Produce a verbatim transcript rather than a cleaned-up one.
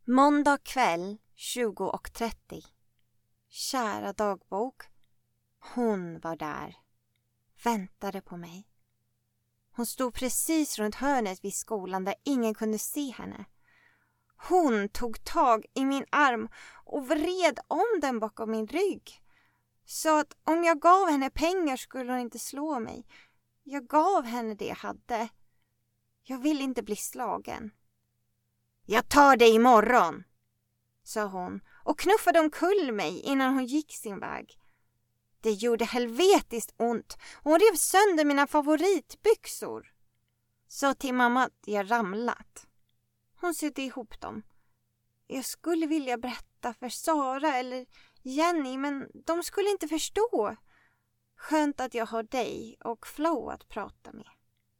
Måndag kväll tjugo och trettio. Kära dagbok. Hon var där. Väntade på mig. Hon stod precis runt hörnet vid skolan där ingen kunde se henne. Hon tog tag i min arm och vred om den bakom min rygg. Sa att om jag gav henne pengar skulle hon inte slå mig. Jag gav henne det jag hade. Jag vill inte bli slagen. Jag tar dig imorgon, sa hon och knuffade omkull mig innan hon gick sin väg. Det gjorde helvetiskt ont och hon rev sönder mina favoritbyxor. Sa till mamma att jag ramlat. Hon sydde ihop dem. Jag skulle vilja berätta för Sara eller Jenny, men de skulle inte förstå. Skönt att jag har dig och Flo att prata med.